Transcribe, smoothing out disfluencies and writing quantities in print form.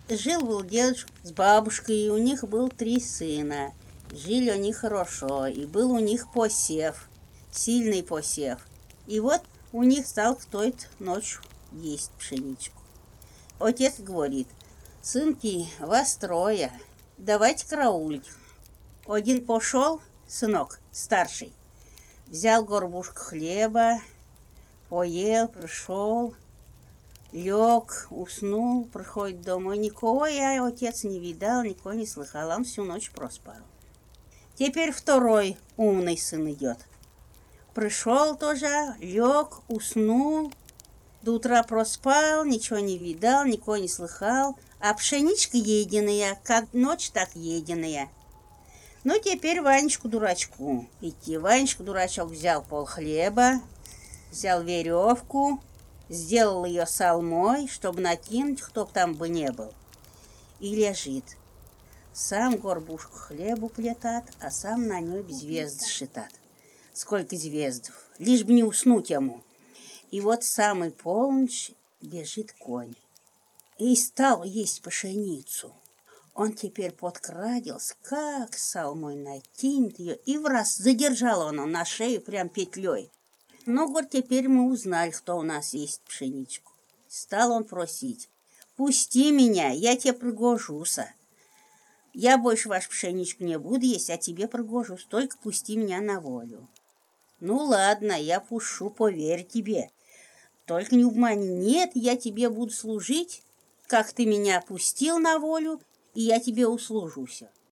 Жил-был дедушка с бабушкой, и у них был 3 сына. Жили они хорошо, и был у них посев, сильный посев. И вот у них стал кто-то ночью есть пшеничку. Отец говорит: сынки, вас 3, давайте караулить. Один пошел, сынок старший, взял горбушку хлеба, поел, пришел, лег, уснул, приходит домой. Никого я, отец, не видал, никого не слыхал, он всю ночь проспал. Теперь 2 умный сын идет. Пришел тоже, лег, уснул, до утра проспал, ничего не видал, никого не слыхал, а пшеничка единая, как ночь, так единая. Ну, теперь Ванечку-дурачку идти. Ванечка-дурачок взял пол хлеба, взял веревку, сделал ее солмой, чтобы накинуть, кто б там бы не был. И лежит. Сам горбушку хлебу плетат, а сам на ней звезд шитат. Сколько звездов, лишь бы не уснуть ему. И вот в самый полночь бежит конь. И стал есть пшеницу. Он теперь подкрадился, как солмой накинет ее, и враз задержал он на шею прям петлей. Ну, вот теперь мы узнали, кто у нас есть пшеничку. Стал он просить: пусти меня, я тебе пригожуся. Я больше вашу пшеничку не буду есть, а тебе пригожусь, только пусти меня на волю. Ну, ладно, я пущу, поверь тебе. Только не обмани. Нет, я тебе буду служить, как ты меня пустил на волю, и я тебе услужуся.